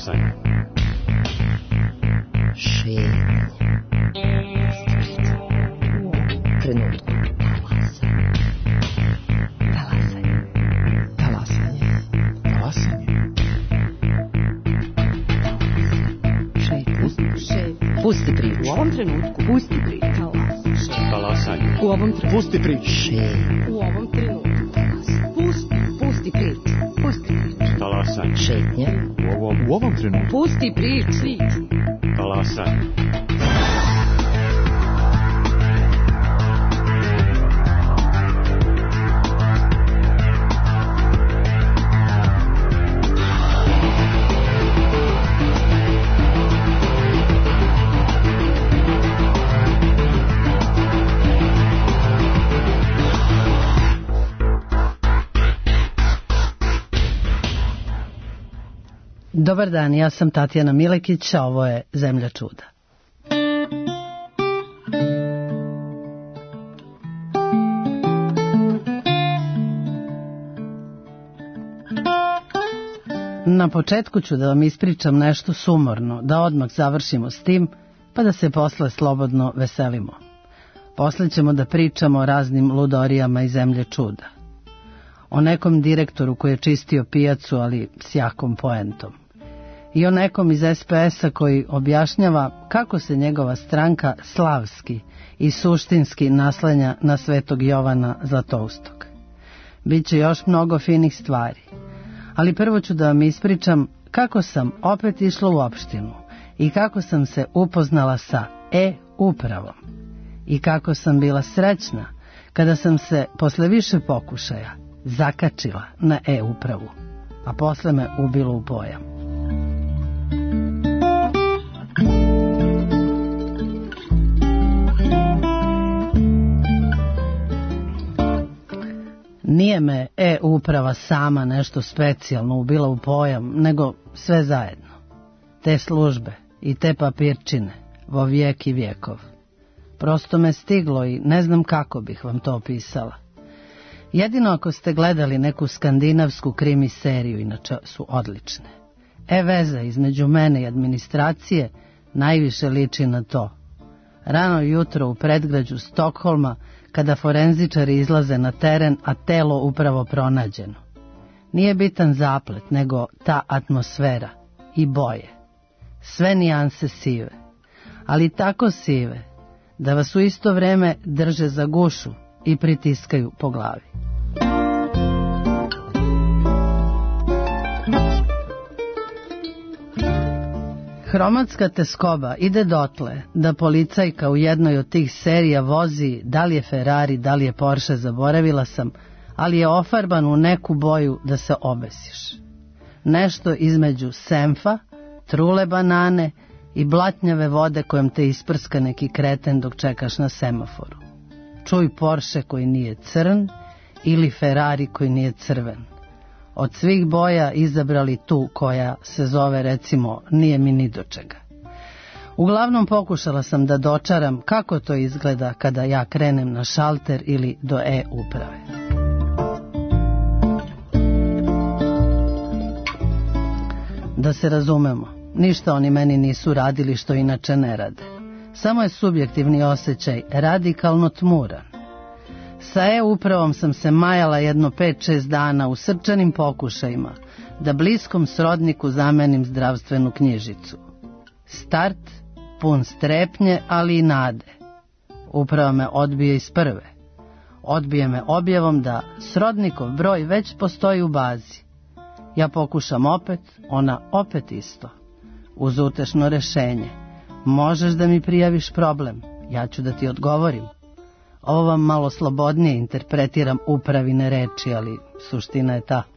Talasanje. Šetnja. Trenutku. Talasanje. Talasanje. Talasanje. Šetnja. Pusti priču. U ovom trenutku. Pusti priču. Talasanje. U ovom trenutku. Pusti priču. Šetnja. U ovom trenutku. Pusti priču. Pusti priču. Talasanje. Šetnja. U ovom trenutku. Pusti priču. Talasanje. Dobar dan, ja sam Tatjana Milekić, a ovo je Zemlja čuda. Na početku ću da vam ispričam nešto sumorno, da odmah završimo s tim, pa da se posle slobodno veselimo. Posle ćemo da pričamo o raznim ludorijama iz Zemlje čuda. O nekom direktoru koji je čistio pijacu, ali s jakom poentom. I o nekom iz SPS-a koji objašnjava kako se njegova stranka slavski i suštinski naslanja na Svetog Jovana Zlatoustog. Biće još mnogo finih stvari. Ali prvo ću da vam ispričam kako sam opet išla u opštinu i kako sam se upoznala sa e-upravom. I kako sam bila srećna kada sam se posle više pokušaja zakačila na e-upravu, a posle me ubilo u pojam. Nije me e-uprava sama nešto specijalno ubila u pojam, nego sve zajedno. Te službe i te papirčine, vo vijek i vjekov. Prosto me stiglo i ne znam kako bih vam to opisala. Jedino ako ste gledali neku skandinavsku krimi seriju, inače su odlične. Veza između mene i administracije najviše liči na to. Rano jutro u predgrađu Stokholma, kada forenzičari izlaze na teren, a telo upravo pronađeno. Nije bitan zaplet, nego ta atmosfera i boje. Sve nijanse sive, ali tako sive da vas u isto vreme drže za gušu i pritiskaju po glavi. Hromatska teskoba ide dotle da policajka u jednoj od tih serija vozi, da li je Ferrari, da li je Porsche, zaboravila sam, ali je ofarban u neku boju da se obesiš. Nešto između senfa, trule banane i blatnjave vode kojom te isprska neki kreten dok čekaš na semaforu. Čuj Porsche koji nije crn ili Ferrari koji nije crven. Od svih boja izabrali tu koja se zove, recimo, nije mi ni do čega. Uglavnom pokušala sam da dočaram kako to izgleda kada ja krenem na šalter ili do e-uprave. Da se razumemo, ništa oni meni nisu radili što inače ne rade. Samo je subjektivni osjećaj radikalno tmuran. Sa e-upravom sam se majala jedno 5-6 dana u srčanim pokušajima da bliskom srodniku zamenim zdravstvenu knjižicu. Start pun strepnje, ali i nade. Uprava me odbije iz prve. Odbije me objavom da srodnikov broj već postoji u bazi. Ja pokušam opet, ona opet isto. Uz utešno rešenje. Možeš da mi prijaviš problem, ja ću da ti odgovorim. Ovo vam malo slobodnije interpretiram upravine reči, ali suština je ta.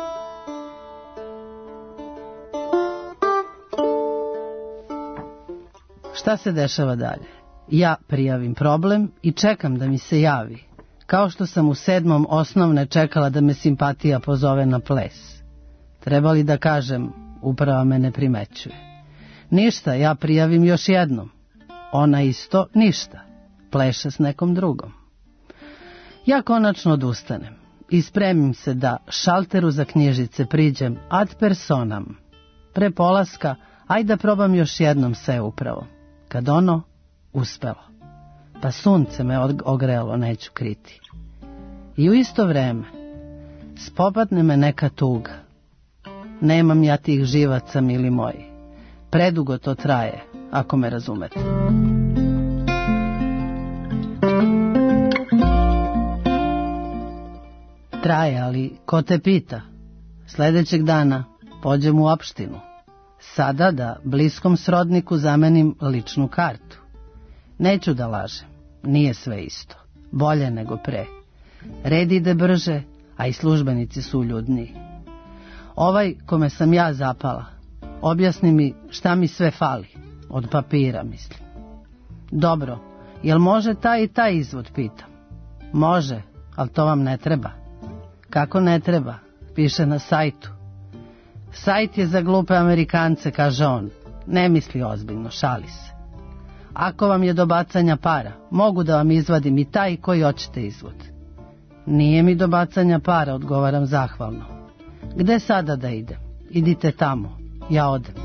Šta se dešava dalje? Ja prijavim problem i čekam da mi se javi, kao što sam u 7. osnovne čekala da me simpatija pozove na ples. Treba li da kažem, uprava me ne primećuje. Ništa, ja prijavim još jednom. Ona isto ništa. Pleše s nekom drugom. Ja konačno odustanem i spremim se da šalteru za knjižice priđem ad personam. Pre polaska, ajde da probam još jednom sve upravo. Kad ono, uspelo. Pa sunce me ogrelo, neću kriti. I u isto vreme, spopadne me neka tuga. Nemam ja tih živaca, mili moji. Predugo to traje, ako me razumete. Traje, ali ko te pita? Sljedećeg dana pođem u opštinu. Sada da bliskom srodniku zamenim ličnu kartu. Neću da lažem, nije sve isto. Bolje nego pre. Red ide brže, a i službenici su uljudniji. Ovaj kome sam ja zapala, objasni mi šta mi sve fali. Od papira, mislim. Dobro, jel može taj i taj izvod, pitam. Može, ali to vam ne treba. Kako ne treba? Piše na sajtu. Sajt je za glupe Amerikance, kaže on. Ne misli ozbiljno, šali se. Ako vam je do bacanja para, mogu da vam izvadim i taj koji hoćete izvod. Nije mi do bacanja para, odgovaram zahvalno. Gde sada da idem? Idite tamo, ja odem.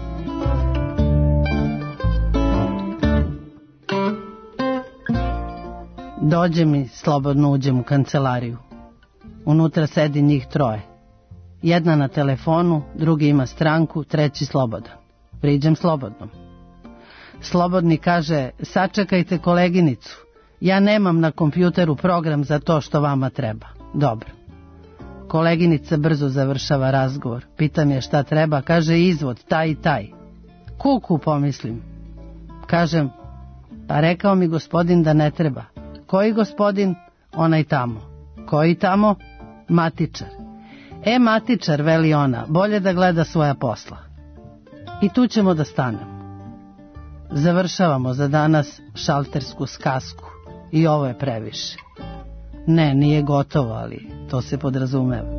Dođe mi, slobodno uđem u kancelariju. Unutra sedi njih troje. Jedna na telefonu, drugi ima stranku, treći slobodan. Priđem slobodnom. Slobodni kaže, sačekajte koleginicu. Ja nemam na kompjuteru program za to što vama treba. Dobro. Koleginica brzo završava razgovor. Pitam je šta treba, kaže izvod, taj i taj. Kuku, pomislim. Kažem, pa rekao mi gospodin da ne treba. Koji gospodin? Onaj tamo. Koji tamo? Matičar. Matičar, veli ona, bolje da gleda svoja posla. I tu ćemo da stanemo. Završavamo za danas šaltersku skasku. I ovo je previše. Ne, nije gotovo, ali to se podrazumeva.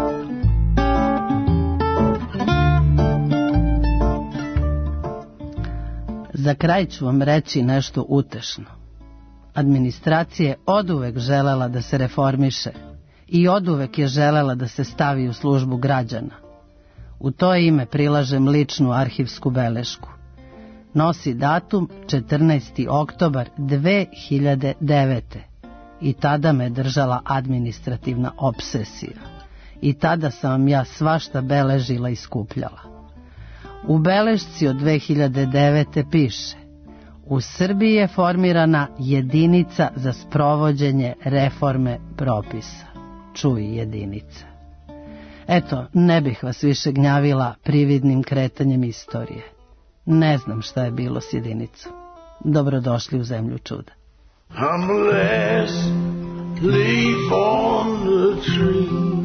Za kraj ću vam reći nešto utešno. Administracija je oduvek želela da se reformiše i oduvek je želela da se stavi u službu građana. U to ime prilažem ličnu arhivsku belešku. Nosi datum 14. oktobar 2009. I tada me držala administrativna obsesija. I tada sam vam ja svašta beležila i skupljala. U belešci od 2009. piše: u Srbiji je formirana jedinica za sprovođenje reforme propisa. Čuj, jedinica. Eto, ne bih vas više gnjavila prividnim kretanjem istorije. Ne znam šta je bilo s jedinicom. Dobrodošli u zemlju čuda. I'm the last leaf on the tree.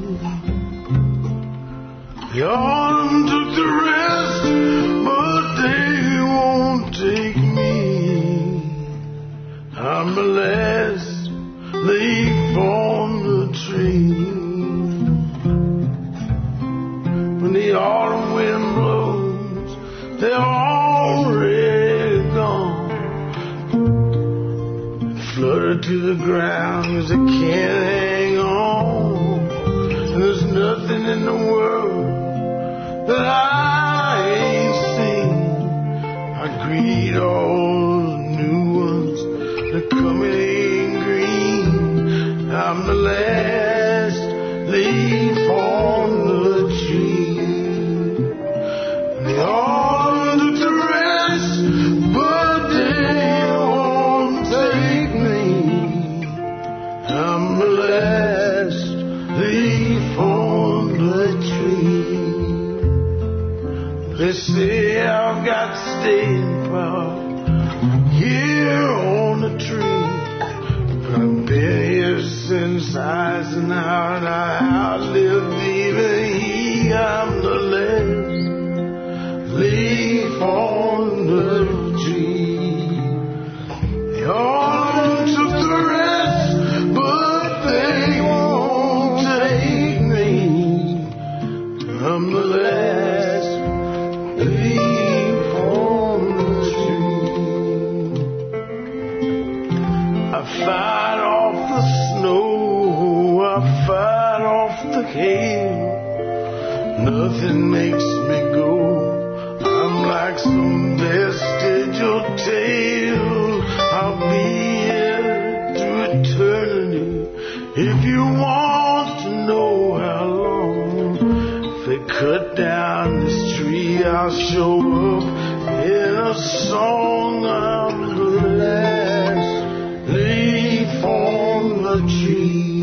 The autumn took the rest, but they won't take me. I'm the last leaf on the tree. When the autumn wind blows, they're already gone. Fluttered to the ground 'cause they can't hang on. And there's nothing in the world that I ain't seen. I greet all the new ones that come in green. I'm the last leaf on the tree. The autumn took the rest, but they won't take me. I'm the last leaf on the tree. They say I've got staying power here on the tree. I've been here since rising out. I outlived even he. I'm the last leaf on the tree. The autumn took the rest, but they won't take me. I'm the last leaf on the tree. I fight off the snow, I fight off the hail. Nothing makes me go like some vestigial tale. I'll be here through eternity. If you want to know how long, if they cut down this tree, I'll show up in a song. I'm the last leaf on the tree,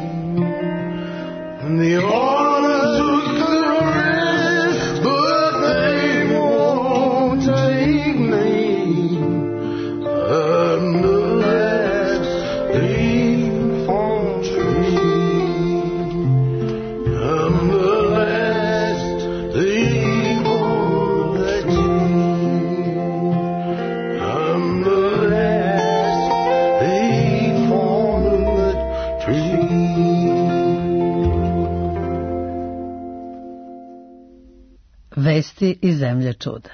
and the others took the rest, but they won't take me. I'm the last leaf on the tree. I'm the last leaf on the tree. I'm the last leaf on the tree. Vesti iz zemlje čuda.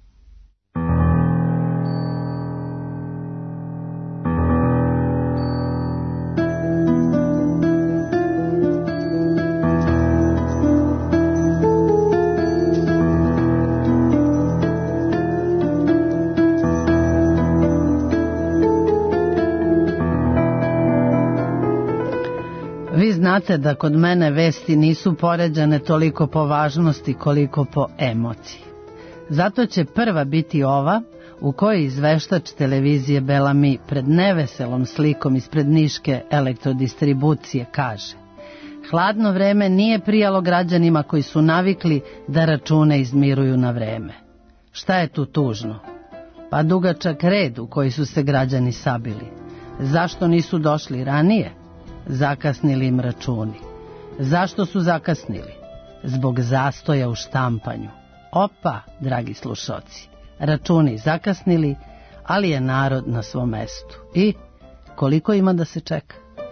Vi znate da kod mene vesti nisu poređane toliko po važnosti koliko po emociji. Zato će prva biti ova u kojoj izveštač televizije Bellamy pred neveselom slikom ispred niške elektrodistribucije kaže: hladno vreme nije prijalo građanima koji su navikli da račune izmiruju na vreme. Šta je tu tužno? Pa dugačak red u koji su se građani sabili. Zašto nisu došli ranije? Zakasnili im računi. Zašto su zakasnili? Zbog zastoja u štampanju. Opa, dragi slušoci, računi zakasnili, ali je narod na svom mestu. I koliko ima da se čeka?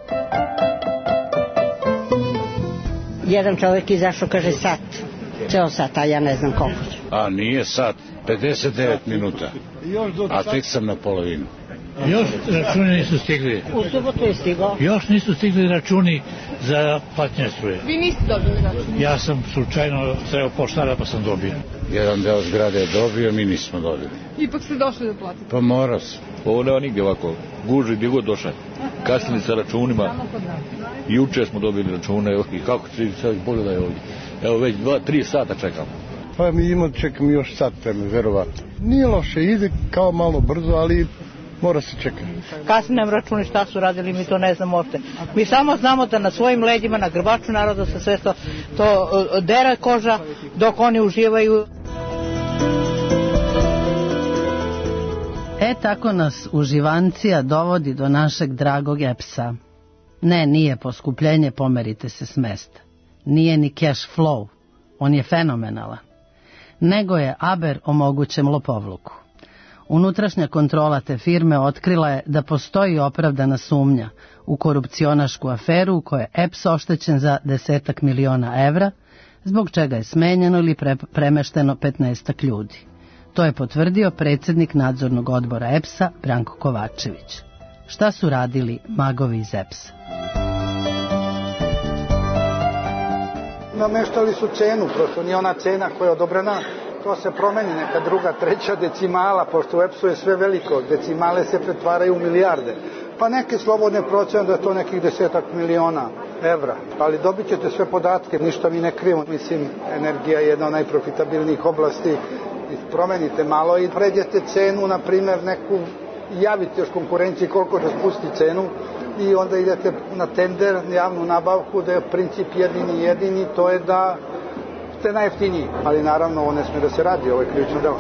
Jedan čovjek izašao, kaže sat, ceo sat, a ja ne znam koliko će. A nije sat, 59 minuta, a tek sam na polovinu. Još računi nisu stigli. U subotu je stigao. Još nisu stigli računi za platnje struje. Vi niste dobili račun? Ja sam slučajno sreo poštara pa sam dobio. Jedan deo zgrade je dobio, mi nismo dobili. Ipak ste došli da platite? Pa mora se. Ovo nema nigdje ovako. Guži gdje god došao. Kasnili sa računima. Juče smo dobili račune. I kako će sad pogledaj ovdje. Evo već 2-3 sata čekamo. Pa mi čekam još sat vremena, verovatno. Nije loše, ide kao malo brzo, ali mora se čekati. Kasnije nam računi šta su radili, mi to ne znamo uopšte. Mi samo znamo da na svojim leđima, na grbaču naroda se sve to dera koža dok oni uživaju. Tako nas uživancija dovodi do našeg dragog EPS-a. Ne, nije poskupljenje, pomerite se s mesta. Nije ni cash flow, on je fenomenalan. Nego je aber o mogućem lopovluku. Unutrašnja kontrola te firme otkrila je da postoji opravdana sumnja u korupcionašku aferu u kojoj je EPS oštećen za 10 miliona evra, zbog čega je smenjeno ili premešteno 15 ljudi. To je potvrdio predsjednik nadzornog odbora EPS-a Branko Kovačević. Šta su radili magovi iz EPS-a? Nameštali su cenu, prosto nije ona cena koja je odobrena, to se promeni neka druga, treća decimala, pošto u EPS-u je sve veliko, decimale se pretvaraju u milijarde. Pa neke slobodne procene da je to nekih 10 miliona evra, ali dobit ćete sve podatke, ništa mi ne krivimo. Mislim, energija je jedna od najprofitabilnijih oblasti, promenite malo i pređete cenu, na primjer, neku, javite još konkurenciji koliko da spusti cenu i onda idete na tender, javnu nabavku, da je princip jedini, to je da ste najjeftiniji. Ali naravno, ovo ne smije da se radi, ovo je krivično delo.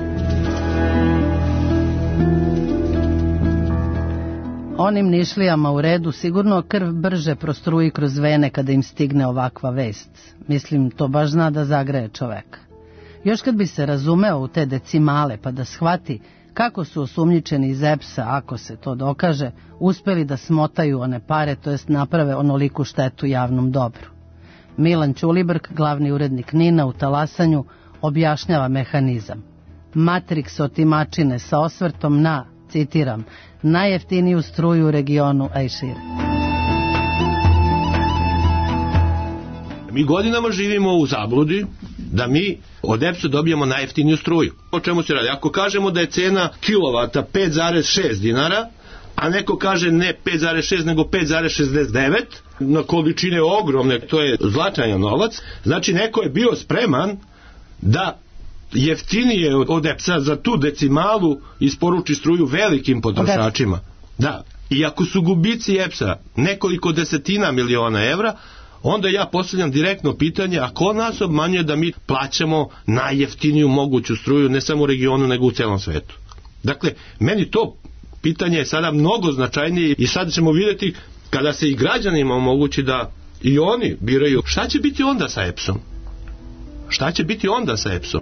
Onim nišlijama u redu sigurno krv brže prostruji kroz vene kada im stigne ovakva vest. Mislim, to baš zna da zagreje čoveka. Još kad bi se razumeo u te decimale pa da shvati kako su osumnjičeni iz EPS-a, ako se to dokaže, uspeli da smotaju one pare, to jest naprave onoliku štetu javnom dobru. Milan Ćulibrk, glavni urednik NIN-a u Talasanju, objašnjava mehanizam. Matrix otimačine sa osvrtom na, citiram, najjeftiniju struju u regionu, a i šire. Mi godinama živimo u zabludi da mi od EPS-a dobijemo najjeftiniju struju. O čemu se radi? Ako kažemo da je cena kilovata 5,6 dinara, a neko kaže ne 5,6 nego 5,69, na količine ogromne, to je značajan novac, znači neko je bio spreman da jeftinije od EPS-a za tu decimalu isporuči struju velikim potrošačima. Da. I ako su gubici EPS-a nekoliko desetina miliona evra, onda ja postavljam direktno pitanje, a ko nas obmanjuje da mi plaćamo najjeftiniju moguću struju ne samo u regionu nego u celom svetu. Dakle, meni to pitanje je sada mnogo značajnije i sad ćemo vidjeti kada se i građanima omogući da i oni biraju šta će biti onda sa EPS-om. Šta će biti onda sa EPS-om?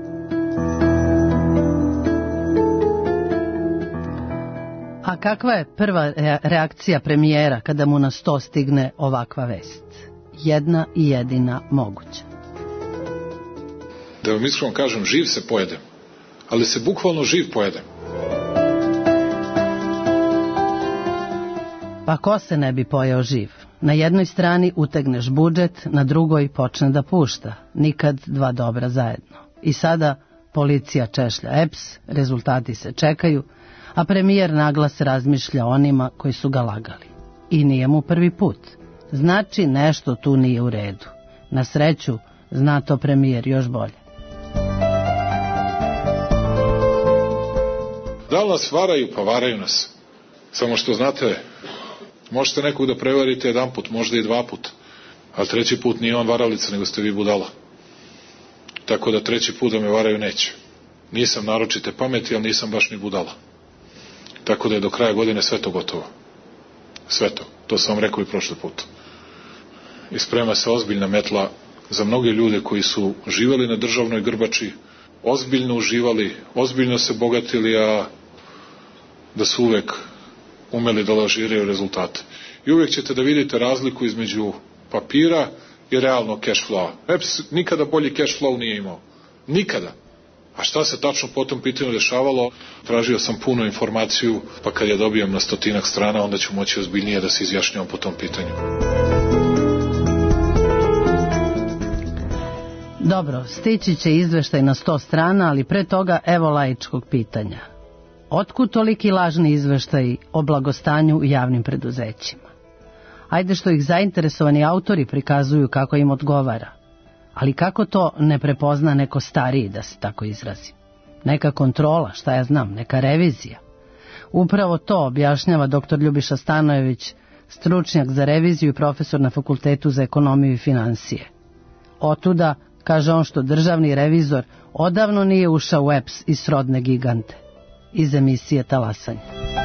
A kakva je prva reakcija premijera kada mu na sto stigne ovakva vest? Jedna i jedina moguća. Da vam iskreno kažem, živ se pojedem, ali se bukvalno živ pojedem. Pa ko se ne bi pojeo živ? Na jednoj strani utegneš budžet, na drugoj počne da pušta. Nikad dva dobra zajedno. I sada policija češlja EPS, rezultati se čekaju, a premijer naglas razmišlja onima koji su ga lagali. I nije mu prvi put. Znači nešto tu nije u redu. Na sreću, zna to premijer još bolje. Da li nas varaju? Pa varaju nas. Samo što znate, možete nekog da prevarite jedan put, možda i dva put, ali treći put nije on varalica, nego ste vi budala. Tako da treći put da me varaju neće. Nisam naročite pameti, ali nisam baš ni budala. Tako da je do kraja godine sve to gotovo. Sve to. To sam vam rekao i prošli put. I sprema se ozbiljna metla za mnoge ljude koji su živeli na državnoj grbači, ozbiljno uživali, ozbiljno se bogatili, a da su uvek umeli da lažiraju rezultate. I uvek ćete da vidite razliku između papira i realnog cash flowa. EPS nikada bolji cash flow nije imao. Nikada. A šta se tačno po tom pitanju dešavalo? Tražio sam puno informaciju, pa kad je dobijem na 100 strana, onda ću moći ozbiljnije da se izjašnjavam po tom pitanju. Dobro, stići će izveštaj na 100 strana, ali pre toga evo laičkog pitanja. Otkud toliki lažni izveštaji o blagostanju u javnim preduzećima? Ajde što ih zainteresovani autori prikazuju kako im odgovara. Ali kako to ne prepozna neko stariji, da se tako izrazi? Neka kontrola, šta ja znam, neka revizija. Upravo to objašnjava dr. Ljubiša Stanojević, stručnjak za reviziju i profesor na Fakultetu za ekonomiju i finansije. Otuda, kaže on, što državni revizor odavno nije ušao u EPS i srodne gigante. Iz emisije Talasanje.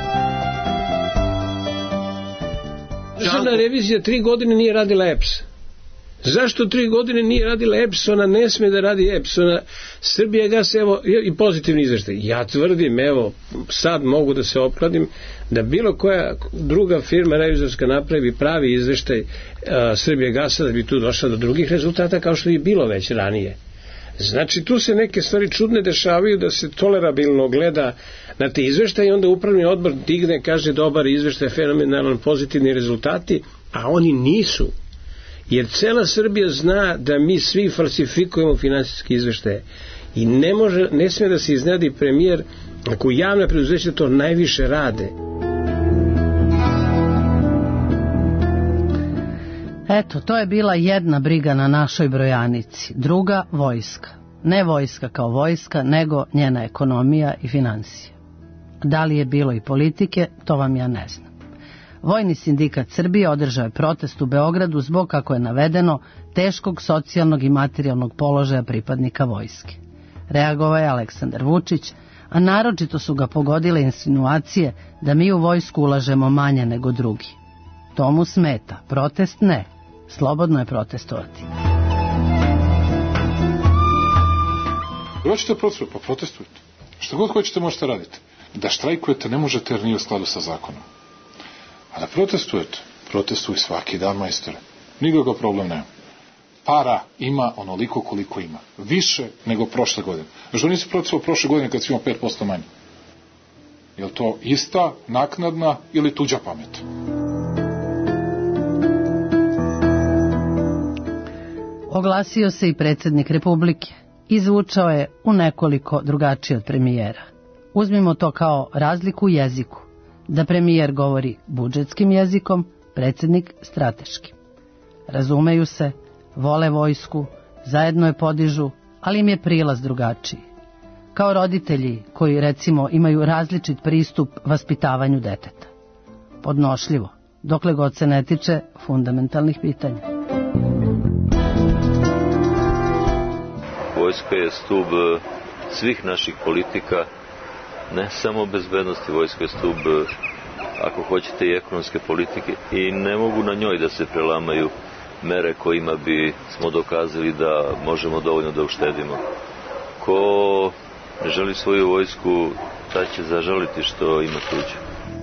Državna revizija 3 godine nije radila EPS. Zašto 3 godine nije radila EPS? Ona ne sme da radi EPS. Srbijagas, evo, i pozitivni izveštaj. Ja tvrdim, evo, sad mogu da se opkladim, da bilo koja druga firma revizorska napravi pravi izveštaj Srbijagasa, da bi tu došla do drugih rezultata kao što je bilo već ranije. Znači, tu se neke stvari čudne dešavaju, da se tolerabilno gleda na te izveštaje i onda upravni odbor digne, kaže dobar izveštaj, fenomenalan, pozitivni rezultati, a oni nisu. Jer cela Srbija zna da mi svi falsifikujemo finansijske izveštaje i ne smije da se iznenadi premijer ako javne preduzeća to najviše rade. Eto, to je bila jedna briga na našoj brojanici, druga vojska. Ne vojska kao vojska, nego njena ekonomija i finansije. Da li je bilo i politike, to vam ja ne znam. Vojni sindikat Srbije održao je protest u Beogradu zbog, kako je navedeno, teškog socijalnog i materijalnog položaja pripadnika vojske. Reagovao je Aleksandar Vučić, a naročito su ga pogodile insinuacije da mi u vojsku ulažemo manje nego drugi. To mu smeta, protest ne. Slobodno je protestovati. Hoćete protestovati? Pa protestujte. Što god hoćete možete raditi. Da štrajkujete ne možete jer nije u skladu sa zakonom. A da protestujete, protestuj svaki dan, majstore. Nikakav problem nema. Para ima onoliko koliko ima. Više nego prošle godine. Što nisi protestovao prošle godine kad si imao 5% manje? Je li to ista, naknadna ili tuđa pamet? Oglasio se i predsjednik Republike i zvučao je u nekoliko drugačije od premijera. Uzmimo to kao razliku u jeziku, da premijer govori budžetskim jezikom, predsjednik strateškim. Razumeju se, vole vojsku, zajedno je podižu, ali im je prilaz drugačiji. Kao roditelji koji, recimo, imaju različit pristup vaspitavanju deteta. Podnošljivo, dokle god se ne tiče fundamentalnih pitanja. Vojska je stub svih naših politika, ne samo bezbednosti, vojska je stub, ako hoćete, i ekonomske politike, i ne mogu na njoj da se prelamaju mere kojima bi smo dokazali da možemo dovoljno da uštedimo. Ko ne želi svoju vojsku, taj će zažaliti što ima tuđu.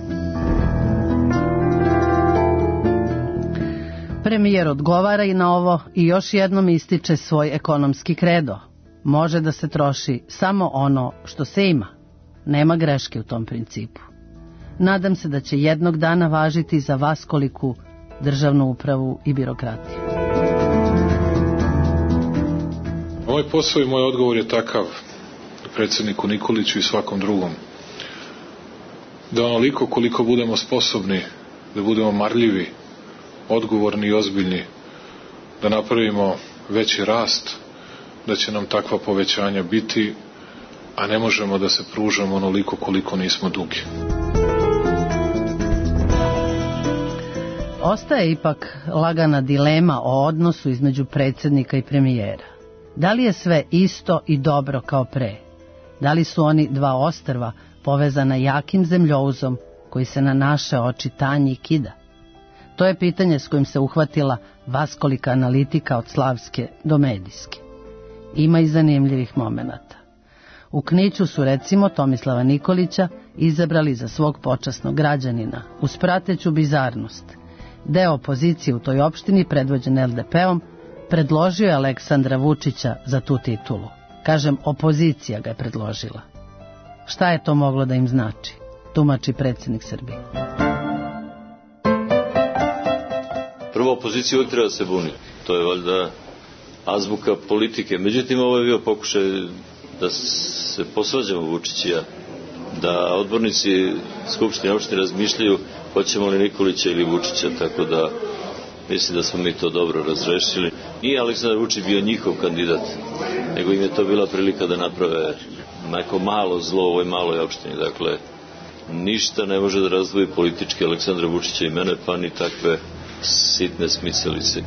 Premijer odgovara i na ovo i još jednom ističe svoj ekonomski kredo. Može da se troši samo ono što se ima. Nema greške u tom principu. Nadam se da će jednog dana važiti za vaskoliku državnu upravu i birokratiju. Moj posao i moj odgovor je takav predsjedniku Nikoliću i svakom drugom, da onoliko koliko budemo sposobni, da budemo marljivi, odgovorni i ozbiljni, da napravimo veći rast, da će nam takva povećanja biti, a ne možemo da se pružamo onoliko koliko nismo dugi. Ostaje ipak lagana dilema o odnosu između predsjednika i premijera. Da li je sve isto i dobro kao pre? Da li su oni dva ostrva povezana jakim zemljouzom koji se na naše oči tanji i kida? To je pitanje s kojim se uhvatila vaskolika analitika od slavske do medijske. Ima i zanimljivih momenata. U Kniću su, recimo, Tomislava Nikolića izabrali za svog počasnog građanina, uz prateću bizarnost. Deo opozicije u toj opštini, predvođen LDP-om, predložio je Aleksandra Vučića za tu titulu. Kažem, opozicija ga je predložila. Šta je to moglo da im znači? Tumači predsjednik Srbije. Prvo, opozicija uvijek treba se buniti. To je valjda azbuka politike. Međutim, ovo je bio pokušaj da se posvađamo Vučić i ja. Da odbornici Skupštine opštine razmišljaju hoćemo li Nikolića ili Vučića, tako da mislim da smo mi to dobro razrešili. Nije Aleksandar Vučić bio njihov kandidat, nego im je to bila prilika da naprave neko malo zlo u ovoj maloj opštini. Dakle, ništa ne može da razdvoji politički Aleksandra Vučića i mene, pa ni takve sitne smicalice.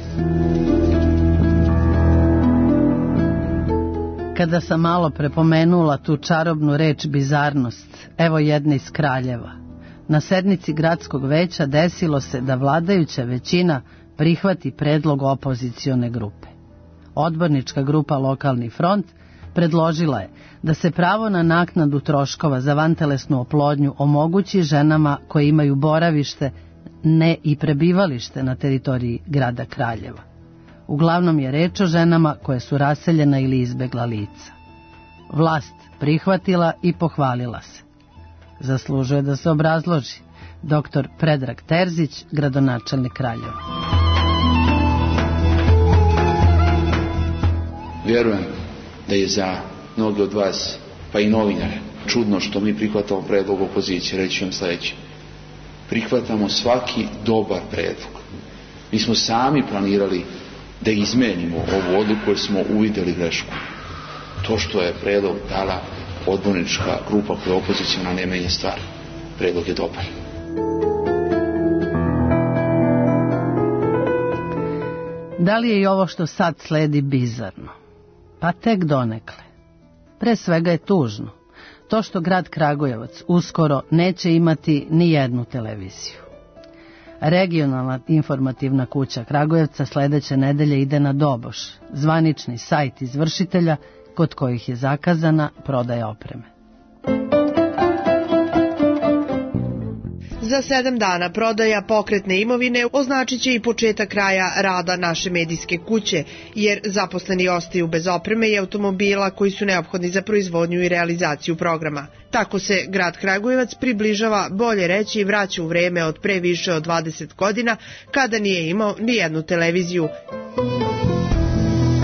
Kada sam malo prepomenula tu čarobnu reč bizarnost, evo jedne iz Kraljeva. Na sednici gradskog veća desilo se da vladajuća većina prihvati predlog opozicione grupe. Odbornička grupa Lokalni front predložila je da se pravo na naknadu troškova za vantelesnu oplodnju omogući ženama koje imaju boravište, ne i prebivalište na teritoriji grada Kraljeva. Uglavnom je reč o ženama koje su raseljena ili izbegla lica. Vlast prihvatila i pohvalila se. Zaslužuje da se obrazloži dr. Predrag Terzić, gradonačelnik Kraljeva. Vjerujem da je za mnogi od vas, pa i novinare, čudno što mi prihvatamo predlog opozicije. Reći vam sljedeće. Prihvatamo svaki dobar predlog. Mi smo sami planirali da izmenimo ovu odluku jer smo uvidjeli grešku. To što je predlog dala odbornička grupa koja je opozicijona ne menja stvar. Predlog je dobar. Da li je i ovo što sad sledi bizarno? Pa tek donekle. Pre svega je tužno to što grad Kragujevac uskoro neće imati ni jednu televiziju. Regionalna informativna kuća Kragujevca sledeće nedelje ide na doboš, zvanični sajt izvršitelja kod kojih je zakazana prodaja opreme. Za 7 dana prodaja pokretne imovine označit će i početak kraja rada naše medijske kuće, jer zaposleni ostaju bez opreme i automobila koji su neophodni za proizvodnju i realizaciju programa. Tako se grad Kragujevac približava, bolje reći, vraća u vreme od pre više od 20 godina, kada nije imao ni jednu televiziju.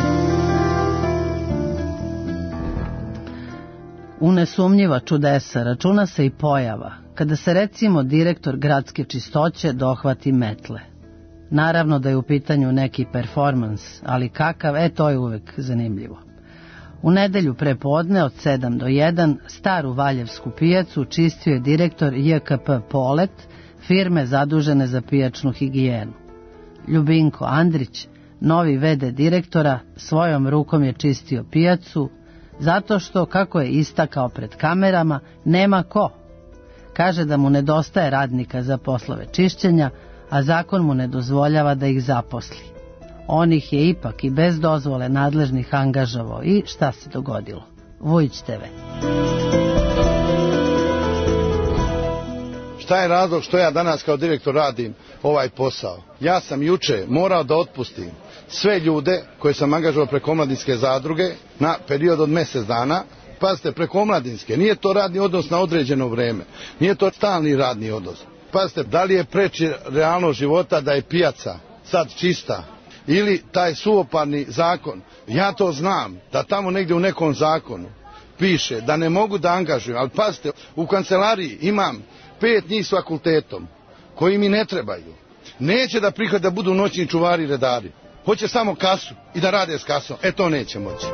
U nesumnjiva čudesa računa se i pojava kada se recimo direktor gradske čistoće dohvati metle. Naravno da je u pitanju neki performans, ali kakav, to je uvek zanimljivo. U nedelju prepodne od 7 do 1 staru Valjevsku pijacu čistio je direktor JKP Polet, firme zadužene za pijačnu higijenu. Ljubinko Andrić, novi VD direktora, svojom rukom je čistio pijacu, zato što, kako je istakao pred kamerama, nema ko. Kaže da mu nedostaje radnika za poslove čišćenja, a zakon mu ne dozvoljava da ih zaposli. On ih je ipak i bez dozvole nadležnih angažovao i šta se dogodilo? Vujić TV. Šta je razlog što ja danas kao direktor radim ovaj posao? Ja sam juče morao da otpustim sve ljude koje sam angažovao preko omladinske zadruge na period od mjesec dana. Pazite, preko omladinske, nije to radni odnos na određeno vreme, nije to stalni radni odnos. Pazite, da li je preče realnost života da je pijaca sad čista ili taj suvoparni zakon? Ja to znam, da tamo negdje u nekom zakonu piše da ne mogu da angažujem, ali pazite, u kancelariji imam 5 njih s fakultetom koji mi ne trebaju. Neće da prihvate da budu noćni čuvari i redari. Hoće samo kasu i da rade s kasom. To neće moći.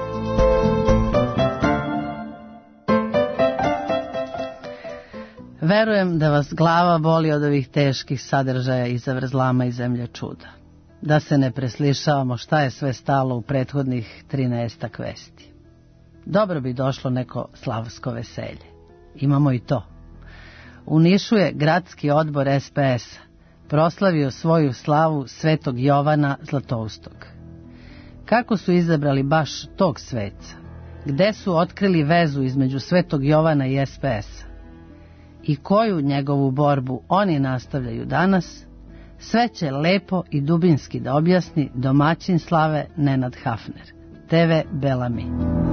Verujem da vas glava boli od ovih teških sadržaja iz zavrzlama i zemlje čuda. Da se ne preslišavamo šta je sve stalo u prethodnih 13 vesti. Dobro bi došlo neko slavsko veselje. Imamo i to. U Nišu je gradski odbor SPS-a proslavio svoju slavu Svetog Jovana Zlatoustog. Kako su izabrali baš tog sveca? Gde su otkrili vezu između Svetog Jovana i SPS-a? I koju njegovu borbu oni nastavljaju danas? Sve će lepo i dubinski da objasni domaćin slave Nenad Hafner. TV Belami.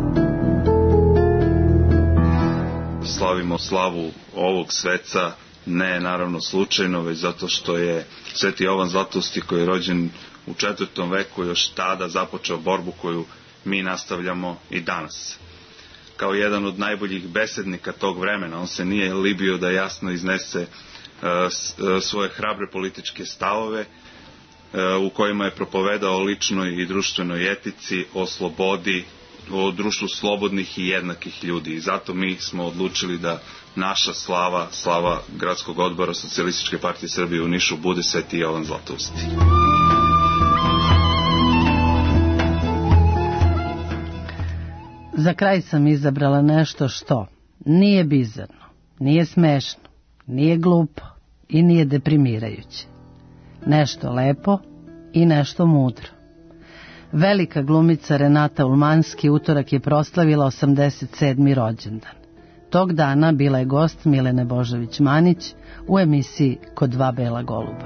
Slavimo slavu ovog sveca ne naravno slučajno, već zato što je Sveti Jovan Zlatousti, koji je rođen u 4. veku, još tada započeo borbu koju mi nastavljamo i danas. Kao jedan od najboljih besednika tog vremena, on se nije libio da jasno iznese svoje hrabre političke stavove u kojima je propovedao o ličnoj i društvenoj etici, o slobodi, o društvu slobodnih i jednakih ljudi. I zato mi smo odlučili da naša slava Gradskog odbora Socijalističke partije Srbije u Nišu bude Sveti Jovan Zlatousti. Za kraj sam izabrala nešto što nije bizarno, nije smešno, nije glupo i nije deprimirajuće. Nešto lepo i nešto mudro. Velika glumica Renata Ulmanski utorak je proslavila 87. rođendan. Tog dana bila je gost Milene Božović-Manić u emisiji Kod dva bela goluba.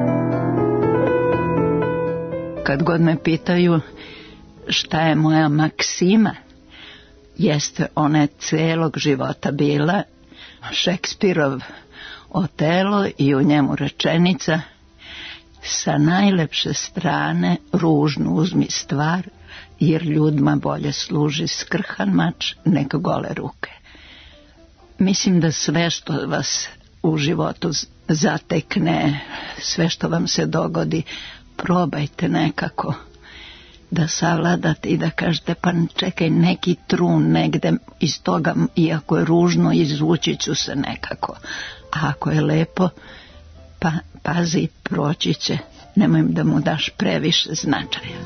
Kad god me pitaju šta je moja maksima, jeste ona celog života bila Šekspirov Otelo i u njemu rečenica: sa najlepše strane ružnu uzmi stvar, jer ljudima bolje služi skrhan mač nego gole ruke. Mislim da sve što vas u životu zatekne, sve što vam se dogodi, probajte nekako da savladate i da kažete pa čekaj, neki trun negde iz toga, iako je ružno, izvući ću se nekako. A ako je lepo, pa pazi, proći će, nemoj da mu daš previše značaja.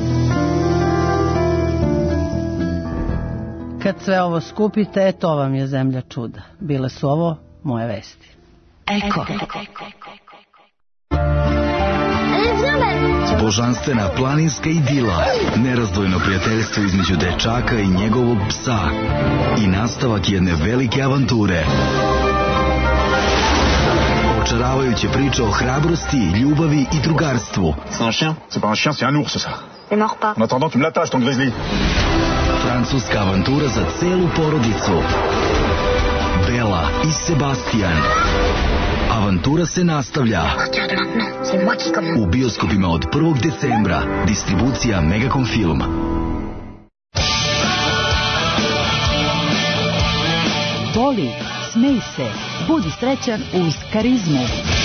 Kad sve ovo skupite, to vam je zemlja čuda. Bile su ovo moje vesti. Eko. Božanstvena planinska idila, nerazdvojno prijateljstvo između dečaka i njegovog psa i nastavak jedne velike avanture. Očaravajuće priče o hrabrosti, ljubavi i drugarstvu. C'est un chien? C'est pas un chien, c'est un ours, ça. Ne mords pas. En attendant, tu me l'attaches, ton grizzly. Francuska avantura za celu porodicu. Bela i Sebastian. Avantura se nastavlja. U bioskopima od 1. decembra. Distribucija Megacom Film. Voli, smej se, budi srećan uz Karizmu.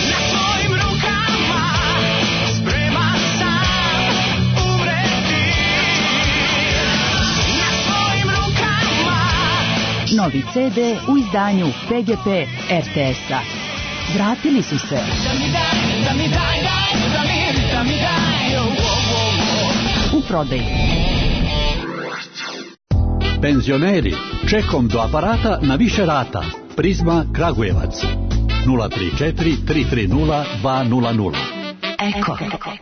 Novi CD u izdanju PGP RTS-a. Vratili su se. U prodaju. Penzioneri, čekom do aparata na više rata. Prizma Kragujevac. 034 330 200. Eko.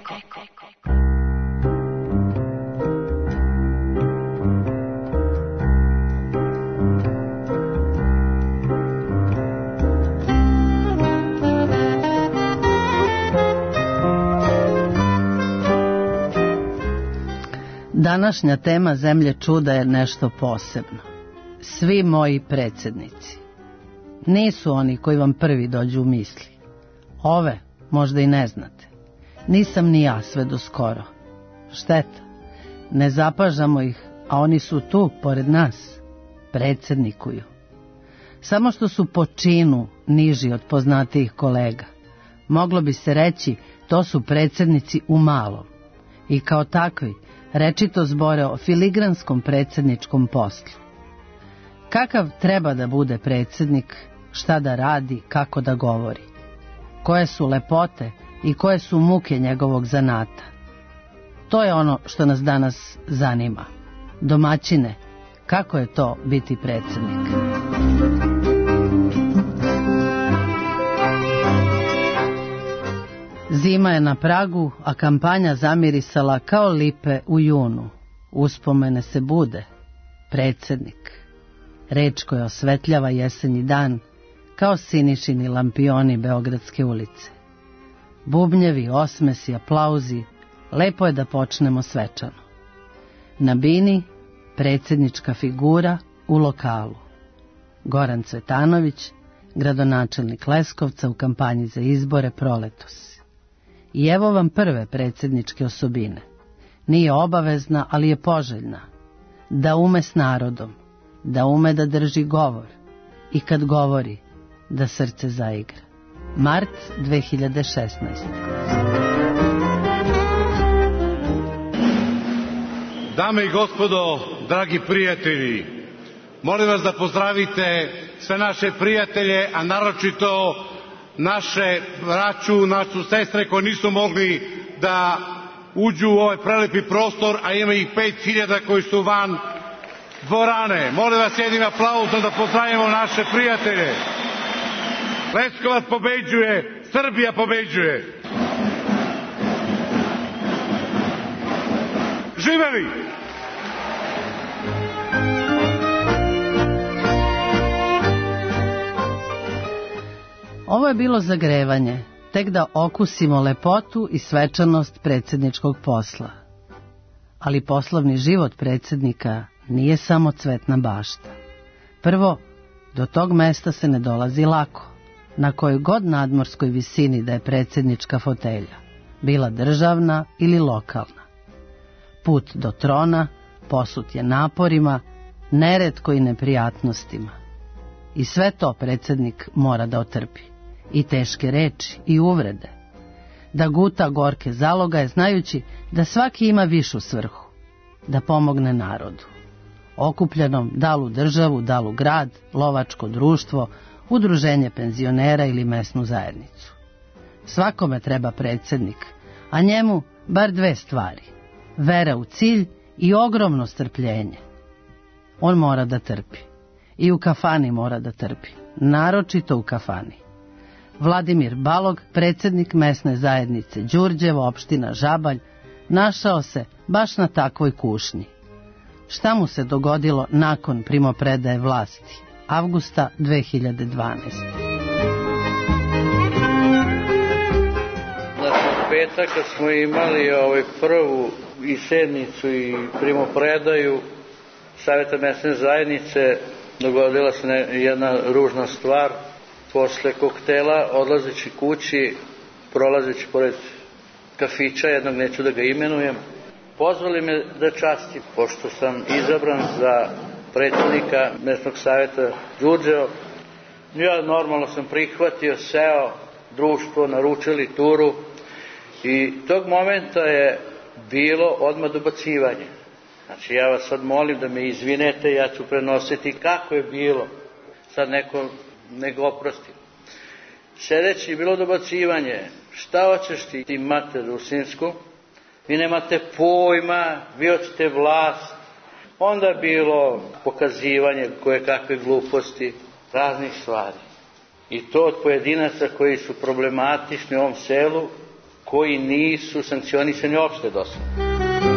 Današnja tema Zemlje čuda je nešto posebno. Svi moji predsjednici. Nisu oni koji vam prvi dođu u misli. Ove možda i ne znate. Nisam ni ja sve do skoro. Šteta. Ne zapažamo ih, a oni su tu, pored nas. Predsjednikuju. Samo što su po činu niži od poznatijih kolega. Moglo bi se reći, to su predsjednici u malom. I kao takvi, rečito zbore o filigranskom predsjedničkom poslu. Kakav treba da bude predsjednik, šta da radi, kako da govori? Koje su lepote i koje su muke njegovog zanata? To je ono što nas danas zanima. Domaćine, kako je to biti predsjednik? Zima je na pragu, a kampanja zamirisala kao lipe u junu. Uspomene se bude. Predsjednik. Reč koja osvetljava jesenji dan, kao sinišini lampioni beogradske ulice. Bubnjevi, osmesi, aplauzi, lepo je da počnemo svečano. Na bini, predsjednička figura u lokalu. Goran Cvetanović, gradonačelnik Leskovca u kampanji za izbore proletos. I evo vam prve predsjedničke osobine. Nije obavezna, ali je poželjna. Da ume s narodom, da ume da drži govor i kad govori, da srce zaigra. Mart 2016. Dame i gospodo, dragi prijatelji, molim vas da pozdravite sve naše prijatelje, a naročito naše braću, našu sestre koji nisu mogli da uđu u ovaj prelepi prostor, a ima ih 5000 koji su van dvorane. Molim vas jednim aplauzom da pozdravimo naše prijatelje. Leskovac pobeđuje, Srbija pobeđuje. Živeli! Ovo je bilo zagrevanje, tek da okusimo lepotu i svečanost predsjedničkog posla. Ali poslovni život predsjednika nije samo cvetna bašta. Prvo, do tog mesta se ne dolazi lako, na kojoj god nadmorskoj visini da je predsjednička fotelja, bila državna ili lokalna. Put do trona posut je naporima, neretko i neprijatnostima. I sve to predsjednik mora da otrpi. I teške reči i uvrede. Da guta gorke zalogaje znajući da svaki ima višu svrhu. Da pomogne narodu. Okupljenom, dalu državu, dalu grad, lovačko društvo, udruženje penzionera ili mesnu zajednicu. Svakome treba predsjednik, a njemu bar dve stvari. Vera u cilj i ogromno strpljenje. On mora da trpi. I u kafani mora da trpi. Naročito u kafani. Vladimir Balog, predsjednik mesne zajednice Đurđevo, opština Žabalj, našao se baš na takvoj kušnji. Šta mu se dogodilo nakon primopredaje vlasti? Avgusta 2012. U petak kad smo imali prvu i sednicu i primopredaju Saveta mesne zajednice, dogodila se jedna ružna stvar. Posle koktela, odlazeći kući, prolazeći pored kafića, jednog neću da ga imenujem, pozvali me da častim, pošto sam izabran za predsjednika mesnog savjeta Đurđeo. Ja normalno sam prihvatio, seo, društvo, naručili turu i tog momenta je bilo odmah dobacivanje. Znači ja vas sad molim da me izvinete, ja ću prenositi kako je bilo. Sad neko nego oprosti. Sljedeći je bilo dobacivanje. Šta hoćeš ti mater Rusinsku? Vi nemate pojma, vi hoćete vlast. Onda je bilo pokazivanje koje kakve gluposti, raznih stvari. I to od pojedinaca koji su problematični u ovom selu, koji nisu sankcionisani uopšte do sada.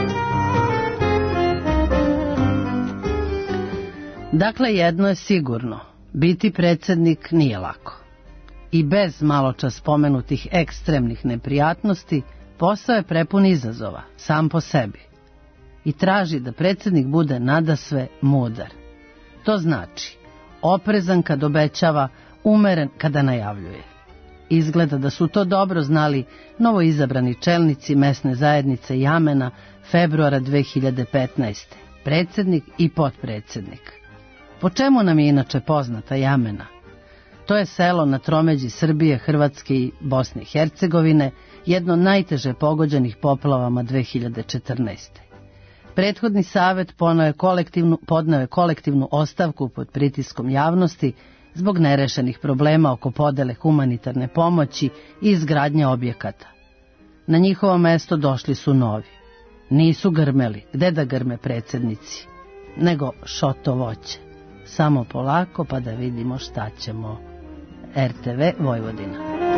Dakle, jedno je sigurno, biti predsjednik nije lako. I bez maločas spomenutih ekstremnih neprijatnosti, posao je prepun izazova, sam po sebi. I traži da predsjednik bude nadasve mudar. To znači, oprezan kad obećava, umeren kada najavljuje. Izgleda da su to dobro znali novoizabrani čelnici mesne zajednice Jamena februara 2015. Predsjednik i potpredsjednik. Po čemu nam je inače poznata Jamena? To je selo na tromeđi Srbije, Hrvatske i Bosne i Hercegovine, jedno najteže pogođenih poplavama 2014. Prethodni savjet podneo je kolektivnu ostavku pod pritiskom javnosti zbog nerešenih problema oko podele humanitarne pomoći i izgradnje objekata. Na njihovo mesto došli su novi. Nisu grmeli, gde da grme predsjednici, nego šoto voće. Samo polako pa da vidimo šta ćemo. RTV Vojvodina.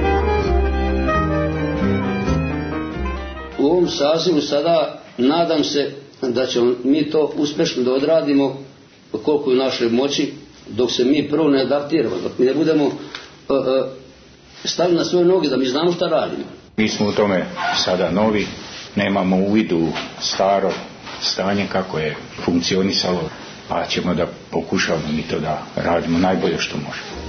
U ovom sazivu sada nadam se da ćemo mi to uspješno da odradimo koliko je u našoj moći, dok se mi prvo ne adaptiramo, dok mi ne budemo stavili na svoje noge, da mi znamo šta radimo. Mi smo u tome sada novi, nemamo uvidu u staro stanje kako je funkcionisalo, pa ćemo da pokušavamo mi to da radimo najbolje što možemo.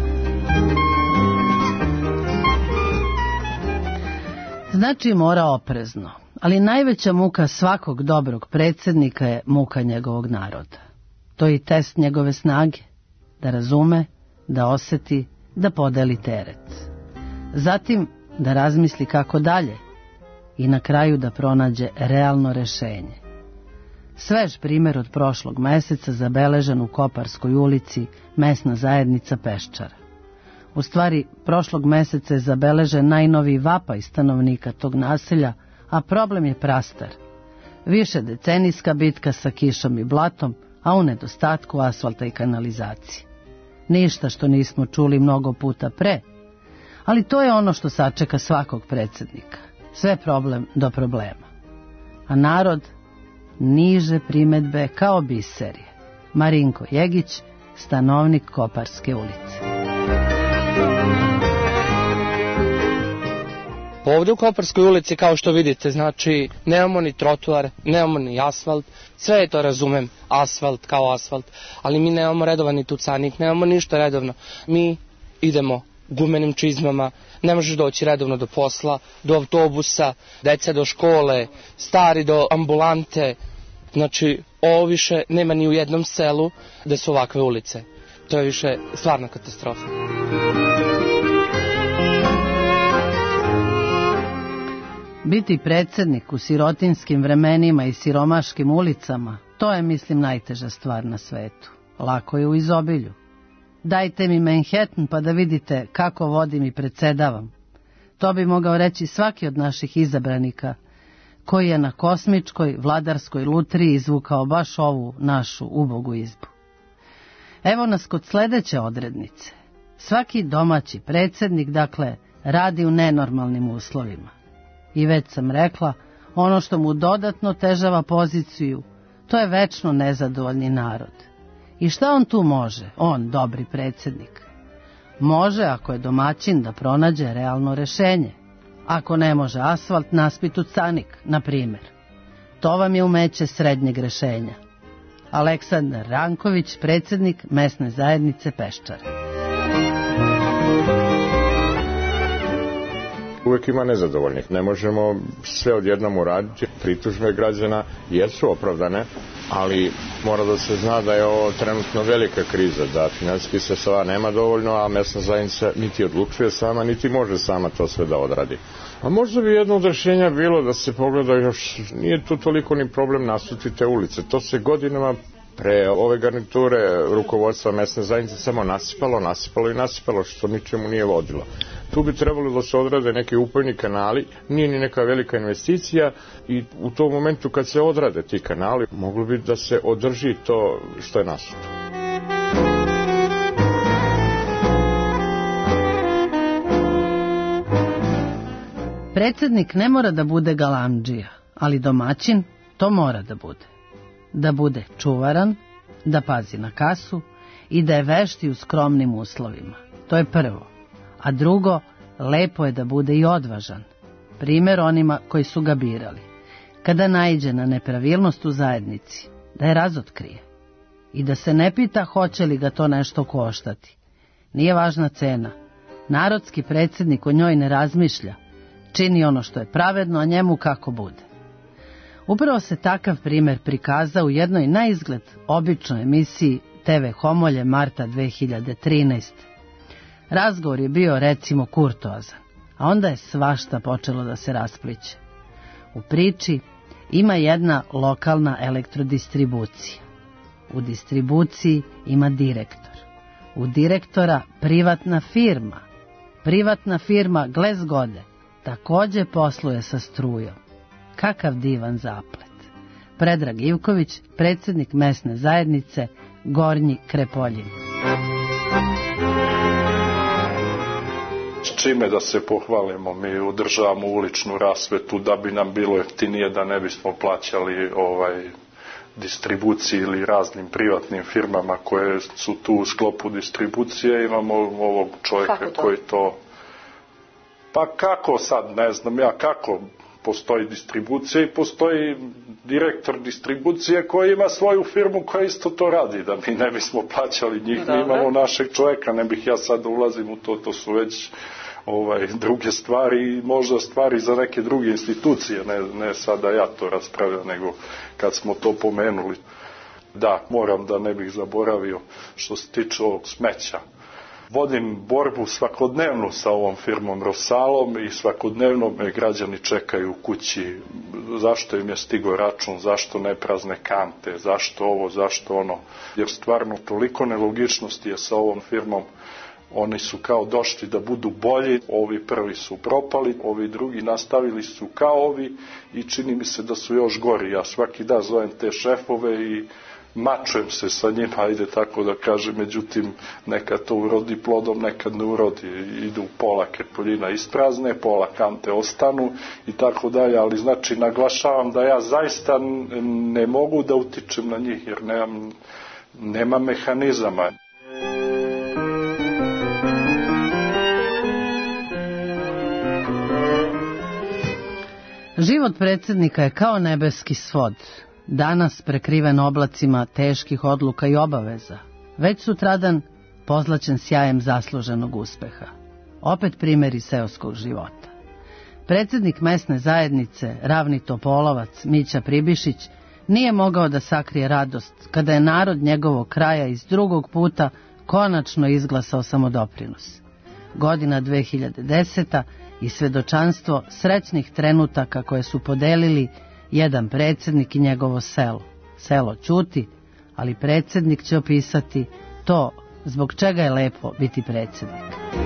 Znači mora oprezno, ali najveća muka svakog dobrog predsjednika je muka njegovog naroda. To je i test njegove snage, da razume, da osjeti, da podeli teret. Zatim da razmisli kako dalje i na kraju da pronađe realno rešenje. Svež primjer od prošlog meseca zabeležen u Koparskoj ulici, mesna zajednica Peščara. U stvari, prošlog meseca je zabeležen najnoviji vapaj stanovnika tog naselja, a problem je prastar. Više decenijska bitka sa kišom i blatom, a u nedostatku asfalta i kanalizacije. Ništa što nismo čuli mnogo puta pre, ali to je ono što sačeka svakog predsjednika. Sve problem do problema. A narod niže primedbe kao biserije. Marinko Jegić, stanovnik Koparske ulice. Ovdje u Koparskoj ulici, kao što vidite, znači, nemamo ni trotuar, nemamo ni asfalt, sve je to, razumem, asfalt kao asfalt, ali mi nemamo redovan ni tucanik, nemamo ništa redovno. Mi idemo gumenim čizmama, ne možeš doći redovno do posla, do autobusa, deca do škole, stari do ambulante. Znači, ovo više nema ni u jednom selu da su ovakve ulice. To je više stvarna katastrofa. Biti predsjednik u sirotinskim vremenima i siromaškim ulicama, to je, mislim, najteža stvar na svetu. Lako je u izobilju. Dajte mi Manhattan pa da vidite kako vodim i predsedavam. To bi mogao reći svaki od naših izabranika, koji je na kosmičkoj vladarskoj lutriji izvukao baš ovu našu ubogu izbu. Evo nas kod sljedeće odrednice. Svaki domaći predsjednik, dakle, radi u nenormalnim uslovima. I već sam rekla, ono što mu dodatno težava poziciju, to je večno nezadovoljni narod. I šta on tu može, on, dobri predsjednik? Može, ako je domaćin, da pronađe realno rešenje. Ako ne može asfalt, naspi tucanik, na primjer. To vam je umeće srednjeg rešenja. Aleksandar Ranković, predsjednik mesne zajednice Peščare. uvek ima nezadovoljnih. Ne možemo sve odjednom uraditi. Pritužbe građana jesu opravdane, ali mora da se zna da je ovo trenutno velika kriza, da finansijski sredstava nema dovoljno, a mesna zajednica niti odlučuje sama, niti može sama to sve da odradi. A možda bi jedno od rešenja bilo da se pogleda još, nije tu toliko ni problem nasuti te ulice, to se godinama pre ove garniture rukovodstva mesne zajednice samo nasipalo, što ničemu nije vodilo. Tu bi trebalo da se odrade neki upojni kanali, nije ni neka velika investicija i u tom momentu kad se odrade ti kanali, moglo bi da se održi to što je nasuto. Predsednik ne mora da bude galamdžija, ali domaćin to mora da bude. Da bude čuvaran, da pazi na kasu i da je vešti u skromnim uslovima. To je prvo. A drugo, lepo je da bude i odvažan. Primer onima koji su ga birali. Kada naiđe na nepravilnost u zajednici, da je razotkrije. I da se ne pita hoće li ga to nešto koštati. Nije važna cena. Narodski predsednik o njoj ne razmišlja. Čini ono što je pravedno, a njemu kako bude. Upravo se takav primer prikazao u jednoj naizgled običnoj emisiji TV Homolje marta 2013. Razgovor je bio recimo kurtoazan, a onda je svašta počelo da se raspliće. U priči ima jedna lokalna elektrodistribucija. U distribuciji ima direktor. U direktora privatna firma. Privatna firma, gle zgode, takođe posluje sa strujom. Kakav divan zaplet. Predrag Ivković, predsjednik mesne zajednice Gornji Krepoljin. S čime da se pohvalimo, mi održavamo uličnu rasvetu da bi nam bilo jeftinije, da ne bismo plaćali distribuciji ili raznim privatnim firmama koje su tu u sklopu distribucije. Imamo ovog čovjeka koji to... Pa kako sad, ne znam ja kako, postoji distribucija i postoji direktor distribucije koji ima svoju firmu koja isto to radi, da mi ne bismo plaćali njih, mi imamo našeg čovjeka, ne bih ja sad ulazim u to, to su već druge stvari i možda stvari za neke druge institucije, ne sada ja to raspravljam, nego kad smo to pomenuli. Da, moram da ne bih zaboravio što se tiče ovog smeća. Vodim borbu svakodnevno sa ovom firmom Rosalom i svakodnevno me građani čekaju u kući zašto im je stigao račun, zašto ne prazne kante, zašto ovo, zašto ono. Jer stvarno toliko nelogičnosti je sa ovom firmom. Oni su kao došli da budu bolji, ovi prvi su propali, ovi drugi nastavili su kao ovi i čini mi se da su još gori. Ja svaki dan zovem te šefove i mačujem se sa njima, ajde tako da kažem, međutim nekad to urodi plodom, nekad ne urodi, idu pola Krepoljina isprazne, pola kante ostanu i tako dalje, ali znači naglašavam da ja zaista ne mogu da utičem na njih jer nemam mehanizama. Život predsjednika je kao nebeski svod. Danas prekriven oblacima teških odluka i obaveza, već sutradan pozlaćen sjajem zasluženog uspeha. Opet primjeri seoskog života. Predsjednik mesne zajednice, Ravni Topolovac, Mića Pribišić, nije mogao da sakrije radost kada je narod njegovog kraja iz drugog puta konačno izglasao samodoprinos. Godina 2010. i svedočanstvo srećnih trenutaka koje su podelili jedan predsjednik i njegovo selo. Selo ćuti, ali predsjednik će opisati to zbog čega je lepo biti predsjednik.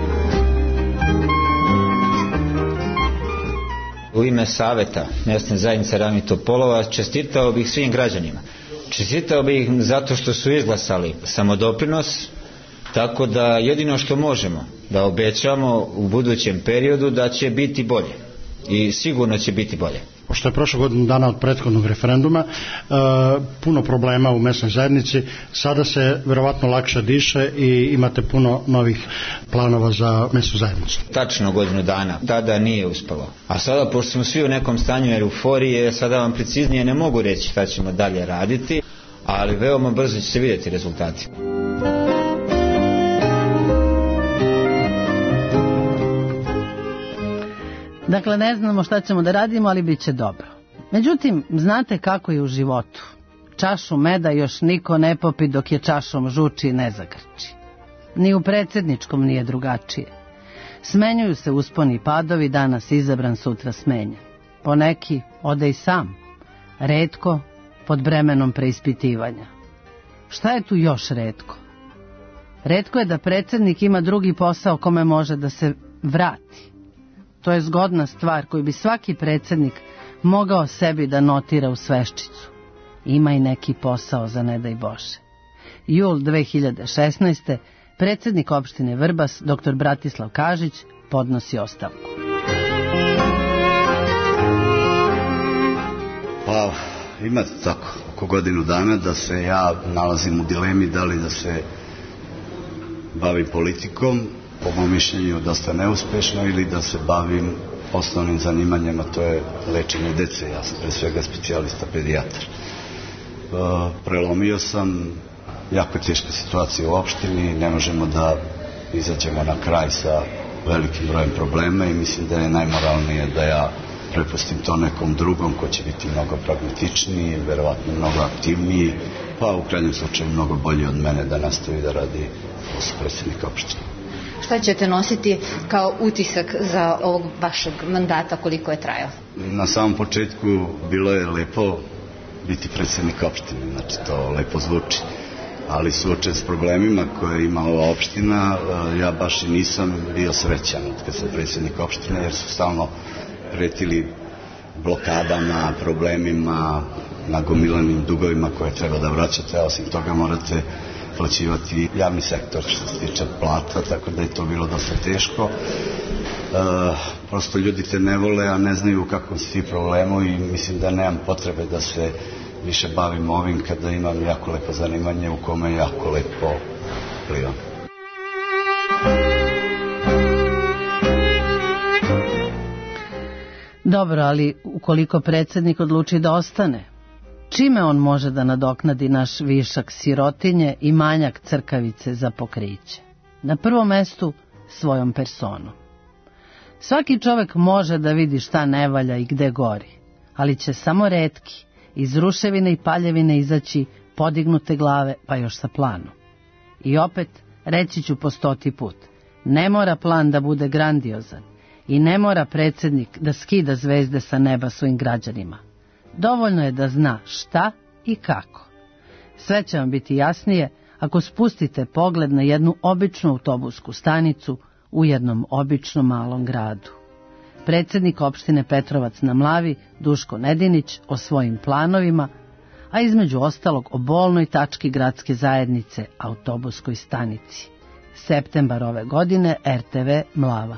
U ime Saveta mesne zajednice Ravni Topolovac čestitao bih svim građanima. Čestitao bih zato što su izglasali samodoprinos, tako da jedino što možemo da obećamo u budućem periodu da će biti bolje i sigurno će biti bolje. Pošto je prošlo godinu dana od prethodnog referenduma, puno problema u mesnoj zajednici, sada se verovatno lakše diše i imate puno novih planova za mesnu zajednicu. Tačno godinu dana, tada nije uspelo. A sada, pošto smo svi u nekom stanju euforije, sada vam preciznije ne mogu reći šta ćemo dalje raditi, ali veoma brzo će se vidjeti rezultati. Dakle, ne znamo šta ćemo da radimo, ali bit će dobro. Međutim, znate kako je u životu. Čašu meda još niko ne popi dok je čašom žuči i ne zagrči. Ni u predsjedničkom nije drugačije. Smenjuju se usponi i padovi, danas izabran, sutra smenjen. Poneki ode i sam, retko pod bremenom preispitivanja. Šta je tu još retko? Retko je da predsjednik ima drugi posao kome može da se vrati. To je zgodna stvar koju bi svaki predsjednik mogao sebi da notira u sveščicu. Ima i neki posao za ne daj Bože. Jul 2016. predsjednik opštine Vrbas, dr. Bratislav Kažić, podnosi ostavku. Pa, ima tako oko godinu dana da se ja nalazim u dilemi da li da se bavim politikom, po mom mišljenju dosta neuspešno, ili da se bavim osnovnim zanimanjem, a to je lečenje dece. Ja sam pre svega specijalista pedijatar. Prelomio sam, jako teška situacija u opštini, ne možemo da izađemo na kraj sa velikim brojem problema i mislim da je najmoralnije da ja prepustim to nekom drugom ko će biti mnogo pragmatičniji, verovatno mnogo aktivniji, pa u krajnjem slučaju mnogo bolji od mene da nastavi da radi posao predsjednika opštine. Šta ćete nositi kao utisak za ovog vašeg mandata, koliko je trajao? Na samom početku bilo je lepo biti predsjednik opštine, znači to lepo zvuči, ali suočen s problemima koje ima ova opština, ja baš i nisam bio srećan od kad sam predsjednik opštine, jer su stalno pretili blokadama, problemima, nagomilanim dugovima koje treba da vraćate, a osim toga morate plaćivati javni sektor što se tiče plata, tako da je to bilo dosta teško. Prosto ljudi te ne vole, a ne znaju u kakvom si ti problemu i mislim da nemam potrebe da se više bavim ovim kada imam jako lepo zanimanje u kome jako lepo plivam. Dobro, ali ukoliko predsjednik odluči da ostane, čime on može da nadoknadi naš višak sirotinje i manjak crkavice za pokriće? Na prvom mestu svojom personom. Svaki čovek može da vidi šta ne valja i gde gori, ali će samo retki iz ruševine i paljevine izaći podignute glave, pa još sa planom. I opet, reći ću po 100. put, ne mora plan da bude grandiozan i ne mora predsjednik da skida zvezde sa neba svojim građanima. Dovoljno je da zna šta i kako. Sve će vam biti jasnije ako spustite pogled na jednu običnu autobusku stanicu u jednom običnom malom gradu. Predsjednik opštine Petrovac na Mlavi, Duško Nedinić, o svojim planovima, a između ostalog o bolnoj tački gradske zajednice, autobuskoj stanici. Septembar ove godine, RTV Mlava.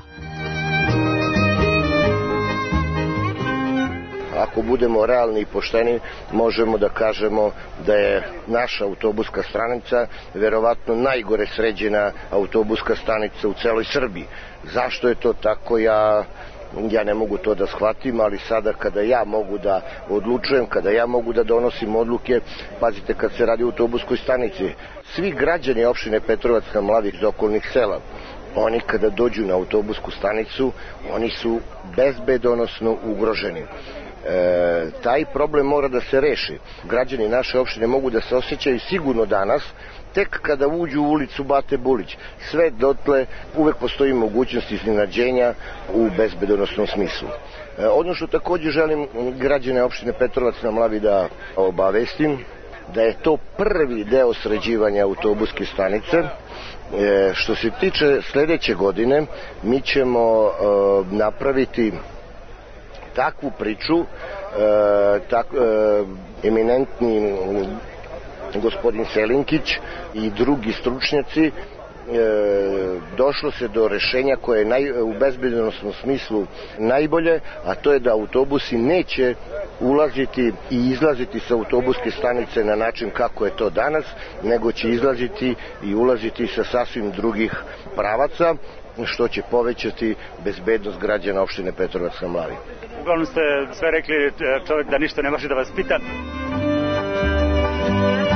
Ako budemo realni i pošteni, možemo da kažemo da je naša autobuska stanica verovatno najgore sređena autobuska stanica u celoj Srbiji. Zašto je to tako, ja ne mogu to da shvatim, ali sada kada ja mogu da odlučujem, kada ja mogu da donosim odluke, pazite, kad se radi o autobuskoj stanici, svi građani opštine Petrovac na Mlavi iz okolnih sela, oni kada dođu na autobusku stanicu, oni su bezbedonosno ugroženi. Taj problem mora da se reši. Građani naše opštine mogu da se osjećaju sigurno danas, tek kada uđu u ulicu Bate Bulić. Sve dotle uvek postoji mogućnost iznenađenja u bezbedonosnom smislu. Ono što također želim građane opštine Petrovac na Mlavi da obavestim, da je to prvi deo sređivanja autobuske stanice. Što se tiče sledeće godine, mi ćemo napraviti takvu priču, eminentni gospodin Selinkić i drugi stručnjaci, došlo se do rešenja koje je u bezbedonosnom smislu najbolje, a to je da autobusi neće ulaziti i izlaziti sa autobuske stanice na način kako je to danas, nego će izlaziti i ulaziti sa sasvim drugih pravaca, što će povećati bezbednost građana opštine Petrovac na Mlavi. Uglavnom ste sve rekli, čovjek da ništa ne može da vas pita.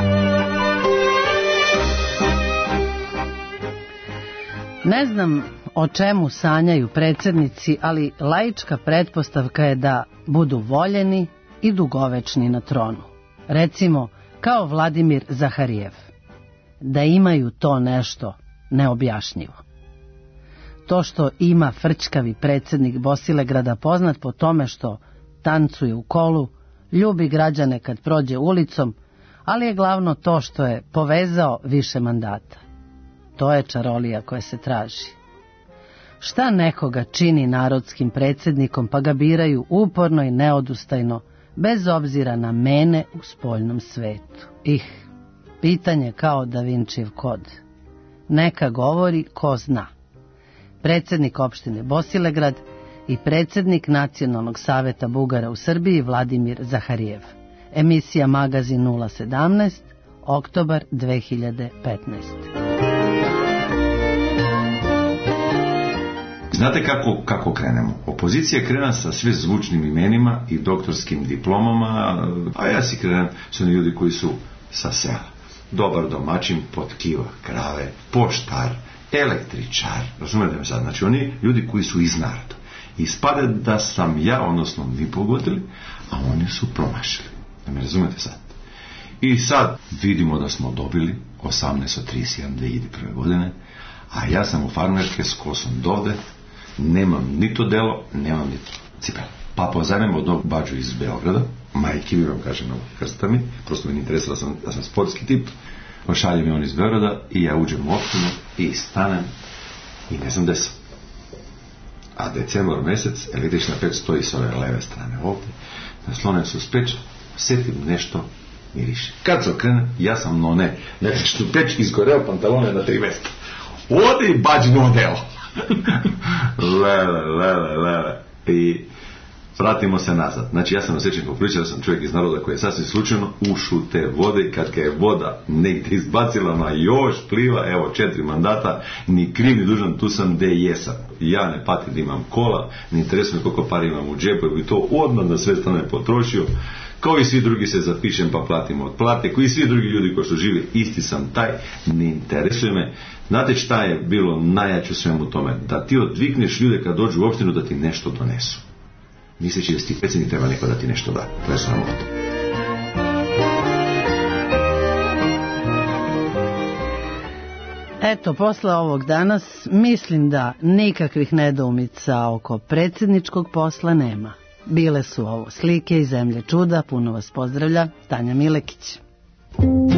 Ne znam o čemu sanjaju predsjednici, ali laička pretpostavka je da budu voljeni i dugovečni na tronu. Recimo, kao Vladimir Zaharijev. Da imaju to nešto neobjašnjivo. To što ima frčkavi predsjednik Bosilegrada poznat po tome što tancuje u kolu, ljubi građane kad prođe ulicom, ali je glavno to što je povezao više mandata. To je čarolija koja se traži. Šta nekoga čini narodskim predsjednikom pa ga biraju uporno i neodustajno, bez obzira na mene u spoljnom svetu? Pitanje kao Da Vincijev kod. Neka govori ko zna. Predsjednik opštine Bosilegrad i predsjednik Nacionalnog saveta Bugara u Srbiji Vladimir Zaharijev. Emisija Magazin 017, oktobar 2015. Znate kako krenemo? Opozicija krena sa sve zvučnim imenima i doktorskim diplomama, a ja si krenem su oni ljudi koji su sa sela. Dobar domaćin, potkiva krave, poštar, električar, razumete me sad, znači oni ljudi koji su iz naroda. Ispade da sam ja, odnosno vi pogodili, a oni su promašili. Da me razumete sad? I sad vidimo da smo dobili 18:31 2001. godine, a ja sam u farmerke s kosom dovde, nemam ni to delo, nemam ni cipela. Pa pozajmem od ovog bađu iz Beograda, majke mi vam kaže krsta mi, prosto mi ne interesira da sam sportski tip, pošalje mi on iz Beograda i ja uđem u opštinu i stanem i ne znam gde sam. A decembar mesec, električna peć stoji s ove leve strane ovdje, naslonem se uz peć, sjetim nešto miriše. Kad se okrenem, ja sam električnu peć izgoreo pantalone na 3 mesta. Ode i bađino delo. Lele. I vratimo se nazad. Znači ja sam osjećan popričao, sam čovjek iz naroda koji je sasvim slučajno ušao te vode, kad ga je voda negdje izbacila, ma još pliva, evo 4 mandata, ni kriv ni dužan, tu sam gde jesam. Ja ne patim da imam kola, ne interesuje me koliko para imam u džepu, jer bi to odmah na sve strane potrošio. Kao i svi drugi se zapišem pa platimo od plate, koji svi drugi ljudi koji su živi, isti sam taj, ne interesuje me. Znate šta je bilo najjače u svemu tome? Da ti odvikneš ljude kad dođu u opštinu da ti nešto donesu. Misleći da si ti predsjednik, treba neko da ti nešto da. To je sramota. Eto, posle ovog danas mislim da nikakvih nedoumica oko predsjedničkog posla nema. Bile su ovo slike iz zemlje čuda, puno vas pozdravlja Tanja Milekić.